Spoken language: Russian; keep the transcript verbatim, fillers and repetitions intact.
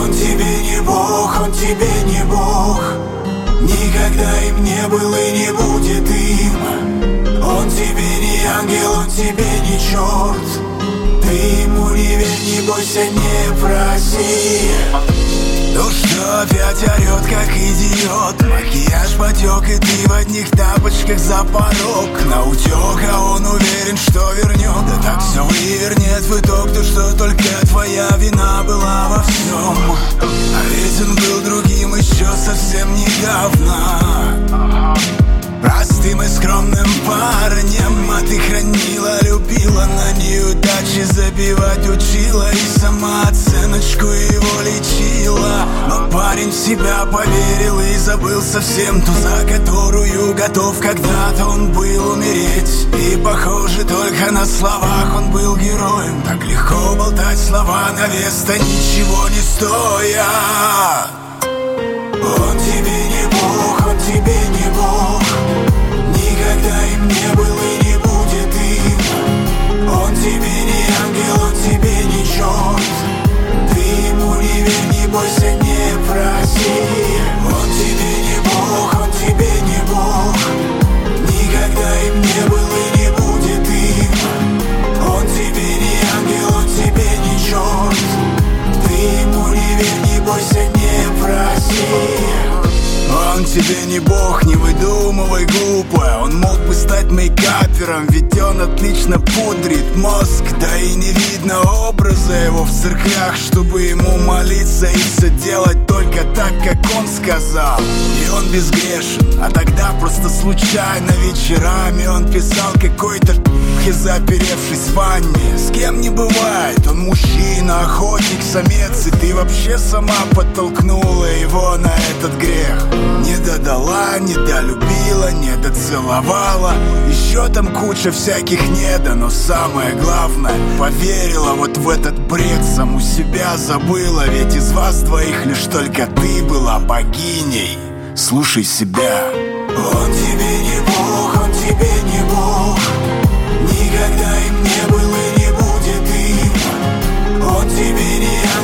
Он тебе не Бог, он тебе не Бог. Никогда им не был и не будет им. Он тебе не ангел, он тебе не черт. Ты ему не верь, не бойся, не проси. Ну что, опять орет, как идиот. Макияж потек, и ты в одних тапочках за порог. Наутек, а он уверен, что вернет. Да так все вывернет в итог, то что только твоя вина была во всем. А ведь он был другим еще совсем недавно, простым и скромным парнем. А ты хранила, любила, на неудачи забивать учила. И сама оценочку его лечила. Но парень в себя поверил и забыл совсем ту, за которую готов когда-то он был умереть. И похоже, только на словах он был героем. Так легко болтать слова на вес-то ничего не стоя. Он тебе не Бог, он тебе не Бог. Никогда им не был и не будет им. Он тебе не ангел, он тебе не черт. Ты ему не верь, не бойся, не проси. Он тебе не Бог, он тебе не Бог. Никогда им не был и не будет им. Он тебе не ангел, он тебе не черт. Ты ему не верь, не бойся, не проси. Он тебе не Бог, не выдумывай глупо. Он мог бы стать мейкапером, ведь он отлично пудрит мозг. Да и не видно образа его в церквях, чтобы ему молиться и все делать только так, как он сказал. И он безгрешен, а тогда просто случайно вечерами он писал какой-то и заперевшись в ванне. С кем не бывает, он мужчина, охотник, самец. И ты вообще сама подтолкнула его на этот грех. Не додала, не долюбила, не доцеловала. Еще там куча всяких недо, но самое главное, поверила вот в этот бред, саму себя забыла. Ведь из вас двоих лишь только ты была богиней. Слушай себя. Он тебе не Бог, он тебе не Бог. Никогда им не был и не будет им. Он тебе не